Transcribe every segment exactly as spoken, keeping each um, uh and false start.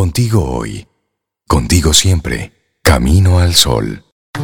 Contigo hoy, contigo siempre, camino al sol.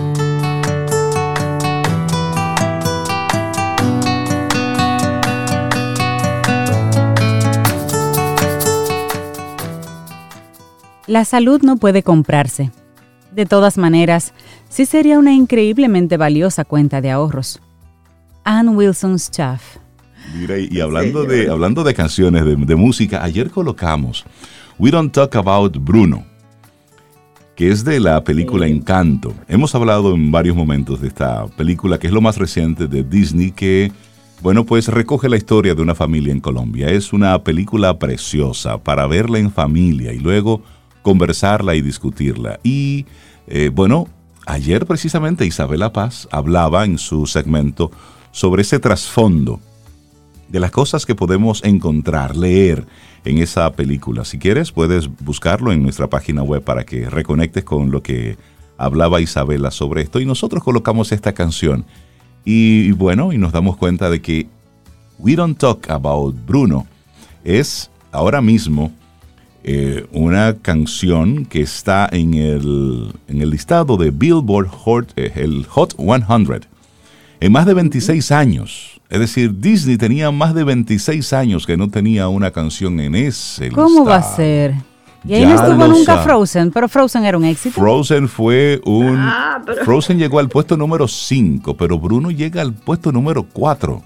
La salud no puede comprarse. De todas maneras, sí sería una increíblemente valiosa cuenta de ahorros. Ann Wilson Schaff. Mira, y hablando de, hablando de canciones, de, de música, ayer colocamos We Don't Talk About Bruno, que es de la película Encanto. Hemos hablado en varios momentos de esta película, que es lo más reciente de Disney, que, bueno, pues recoge la historia de una familia en Colombia. Es una película preciosa para verla en familia y luego conversarla y discutirla. Y, eh, bueno, ayer precisamente Isabela Paz hablaba en su segmento sobre ese trasfondo de las cosas que podemos encontrar, leer en esa película. Si quieres, puedes buscarlo en nuestra página web para que reconectes con lo que hablaba Isabela sobre esto. Y nosotros colocamos esta canción. Y bueno, y nos damos cuenta de que We Don't Talk About Bruno es ahora mismo eh, una canción que está en el, en el listado de Billboard Hot, eh, el Hot cien en más de veintiséis años. Es decir, Disney tenía más de veintiséis años que no tenía una canción en ese listado. ¿Cómo va a ser? Y ahí Ya no estuvo lo nunca sabe. Frozen, pero Frozen era un éxito. Frozen fue un... Ah, pero- Frozen llegó al puesto número cinco, pero Bruno llega al puesto número cuatro.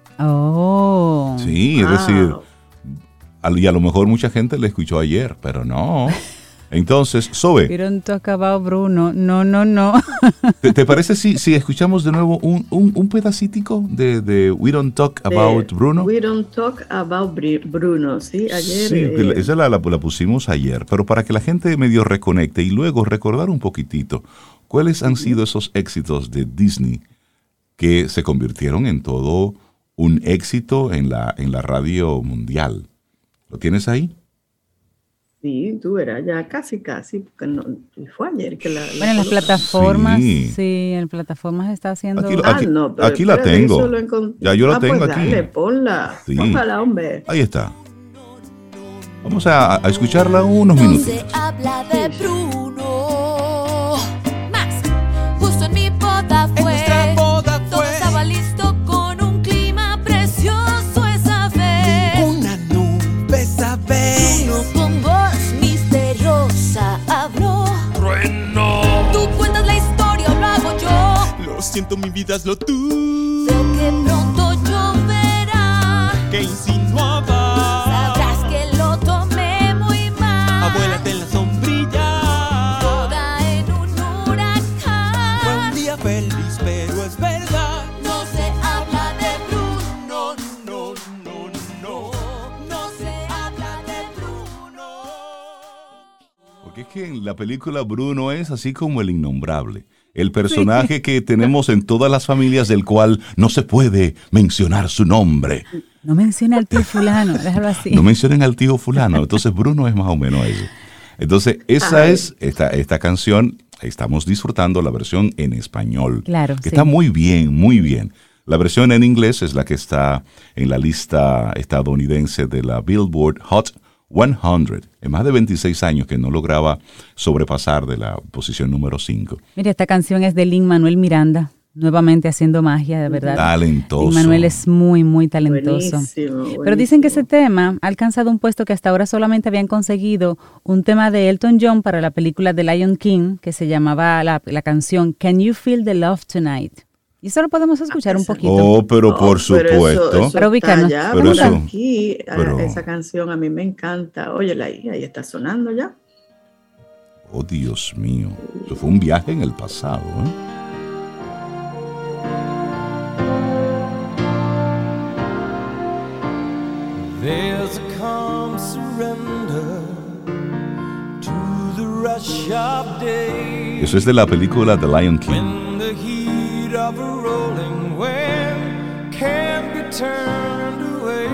Oh. Sí, es Wow. decir, al- y a lo mejor mucha gente le escuchó ayer, pero no. Entonces, Sobe, We don't talk about Bruno. No, no, no. ¿te, te parece si, si escuchamos de nuevo un, un, un pedacitico de, de We Don't Talk About De Bruno? We Don't Talk About Bri- Bruno, ¿sí? Ayer. Sí, eh, esa la, la, la pusimos ayer, pero para que la gente medio reconecte y luego recordar un poquitito cuáles han sido esos éxitos de Disney que se convirtieron en todo un éxito en la, en la radio mundial. ¿Lo tienes ahí? Sí, tú verás, ya casi, casi, porque no, fue ayer que la... la Bueno, en las colocaron. plataformas, Sí. sí. en plataformas está haciendo... Aquí lo- Ah, aquí- no, pero aquí la espérate, tengo. eso lo encont- Ya yo la Ah, tengo pues aquí. Dale, ponla, Sí. póngala, hombre. Ahí está. Vamos a, a escucharla unos No minutos. se habla de Bruno. Más, justo en mi boda fue. nuestra boda Todo fue. estaba listo con un clima precioso esa vez. Una nube esa vez. Bruno con voz misteriosa habló. Trueno. Tú cuentas la historia o lo hago yo. Lo siento, mi vida es lo tú. Sé que pronto lloverá. Que insinuaba. Sabrás que lo tomé muy mal. Abuélate en la sombrilla. Toda en un Fue huracán. un día feliz, pero es verdad. No se habla de Bruno. No, no, no. No se habla de Bruno. Porque es que en la película Bruno es así como el innombrable. El personaje que tenemos en todas las familias del cual no se puede mencionar su nombre. No menciona al tío fulano, déjalo así. No mencionen al tío fulano. Entonces Bruno es más o menos eso. Entonces esa Ay. es esta, esta canción. Estamos disfrutando la versión en español. Claro, Que sí. está muy bien, muy bien. La versión en inglés es la que está en la lista estadounidense de la Billboard Hot cien. En más de veintiséis años que no lograba sobrepasar de la posición número cinco. Mira, esta canción es de Lin-Manuel Miranda, nuevamente haciendo magia, de verdad. Talentoso. Lin-Manuel es muy, muy talentoso. Buenísimo, Pero dicen que buenísimo. ese tema ha alcanzado un puesto que hasta ahora solamente habían conseguido un tema de Elton John para la película The Lion King, que se llamaba la, la canción Can You Feel the Love Tonight? Y eso lo podemos escuchar un poquito. Oh, pero No, por pero eso- supuesto. eso Para está ubicarnos. ya, Pero por eso- aquí, a- pero- esa canción a mí me encanta. Óyela ahí, ahí está sonando ya. Oh, Dios mío. Eso fue un viaje en el pasado, ¿eh? There's a calm surrender to the rush of day. Eso es de la película The Lion King. When the heat of a rolling wave can be turned away.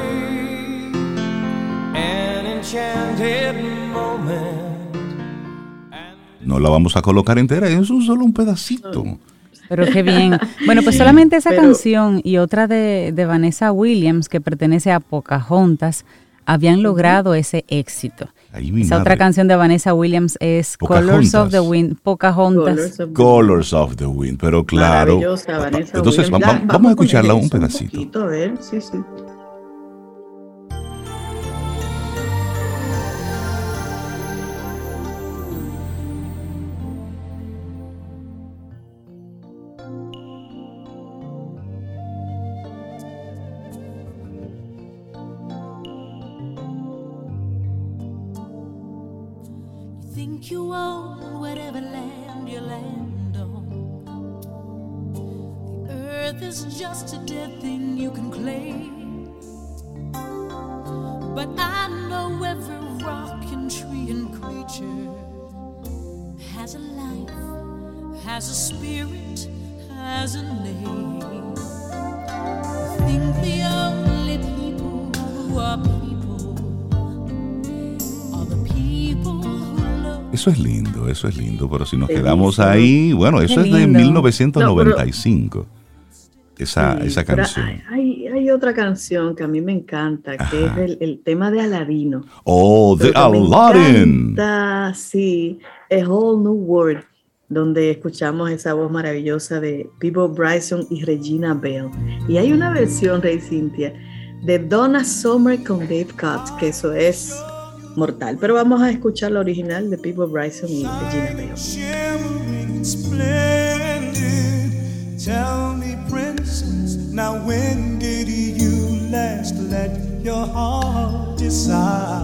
An enchanted moment. No la vamos a colocar entera, es un solo un pedacito. Pero qué bien. Bueno, pues solamente esa Pero- canción y otra de, de Vanessa Williams, que pertenece a Pocahontas, habían logrado ese éxito. Ahí mi Esa madre. otra canción de Vanessa Williams es Pocahontas. Colors of the Wind, Pocahontas. Colors of- Colors of the Wind, pero claro. Maravillosa, Vanessa Entonces Williams. vamos, Da- vamos a poner escucharla un eso pedacito. poquito, a ver, sí, sí. Think you own whatever land you land on. The earth is just a dead thing you can claim. But I know every rock and tree and creature has a life, has a spirit, has a name. I think the only people who are people are the people who love. Eso es lindo, eso es lindo, pero si nos Bellísimo. quedamos ahí, bueno, eso Qué es de lindo. mil novecientos noventa y cinco, esa, Sí, esa pero canción. Hay, hay, hay otra canción que a mí me encanta, que Ajá. es el, el tema de Aladino. Oh, The Pero que me Aladdin. encanta, sí, A Whole New World, donde escuchamos esa voz maravillosa de Peabo Bryson y Regina Bell. Y hay una versión, Rey Cintia, de Donna Summer con Dave Cox, que eso es mortal. Pero vamos a escuchar la original de Peabo Bryson y Regina Bell. Shimmering splendid. Tell me, princess, now when did you last let your heart decide?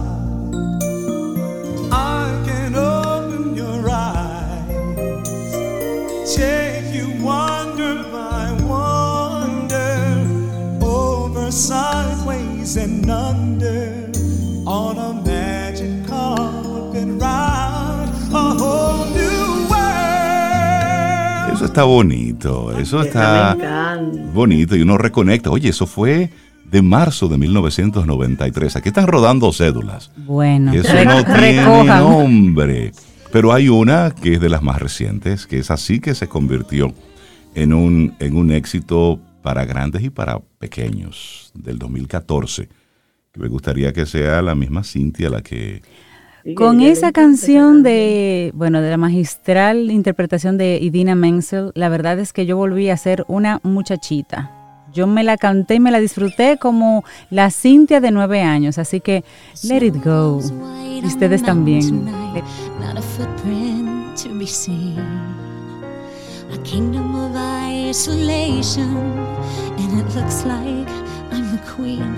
I can open your eyes, take you wonder by wonder, over, sideways, and under, on a magic carpet ride, a whole new world. Eso está bonito, eso Esa está me encanta. bonito y uno reconecta. Oye, eso fue de marzo de mil novecientos noventa y tres. Aquí están rodando cédulas. Bueno, Y eso re- no tiene recojan. nombre. Pero hay una que es de las más recientes, que es así que se convirtió en un, en un éxito para grandes y para pequeños, del dos mil catorce. Que me gustaría que sea la misma Cintia la que... Sí, Con ella le esa encanta canción de, bueno, de la magistral interpretación de Idina Menzel, la verdad es que yo volví a ser una muchachita. Yo me la canté y me la disfruté como la Cintia de nueve años, así que let it go. Y ustedes también. Not a footprint to be seen. A kingdom of isolation, and it looks like I'm the queen.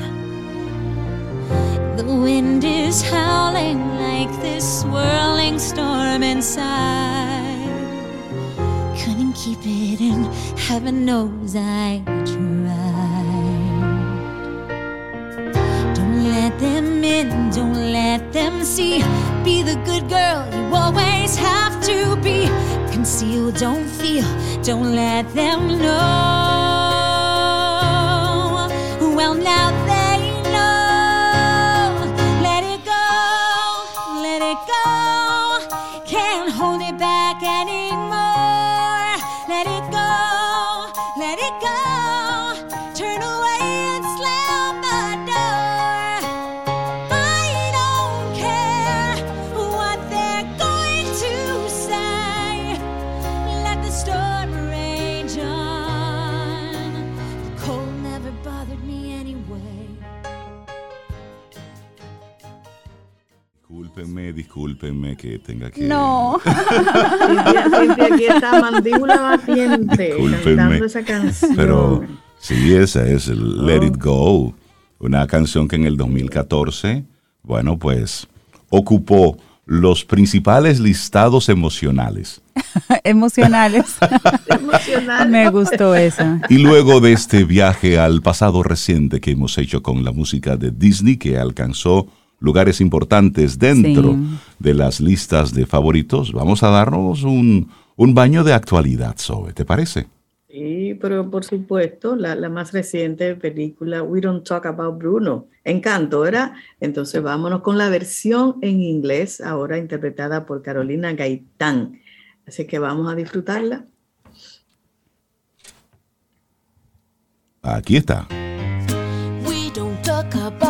The wind is howling like this swirling storm inside. Couldn't keep it in, heaven knows I tried. Don't let them in, don't let them see. Be the good girl you always have to be. Conceal, don't feel, don't let them know. Well, now they know. Let it go, let it go. Can't hold it back anymore. Let it go, let it go. Turn away and slam the door. I don't care what they're going to say. Let the storm rage on. The cold never bothered me anyway. Discúlpenme, discúlpenme que tenga que... No. Cintia, Cintia, aquí está mandíbula batiente Discúlpenme, cantando esa canción. Pero sí, esa es el Let It Go, una canción que en el dos mil catorce, bueno, pues ocupó los principales listados emocionales. Emocionales. Emocional. Me gustó esa. Y luego de este viaje al pasado reciente que hemos hecho con la música de Disney, que alcanzó lugares importantes dentro Sí. de las listas de favoritos, vamos a darnos un, un baño de actualidad, Zoe, ¿te parece? Sí, pero por supuesto, la, la más reciente película, We Don't Talk About Bruno, Encanto, ¿verdad? Entonces vámonos con la versión en inglés, ahora interpretada por Carolina Gaitán. Así que vamos a disfrutarla. Aquí está. We don't talk about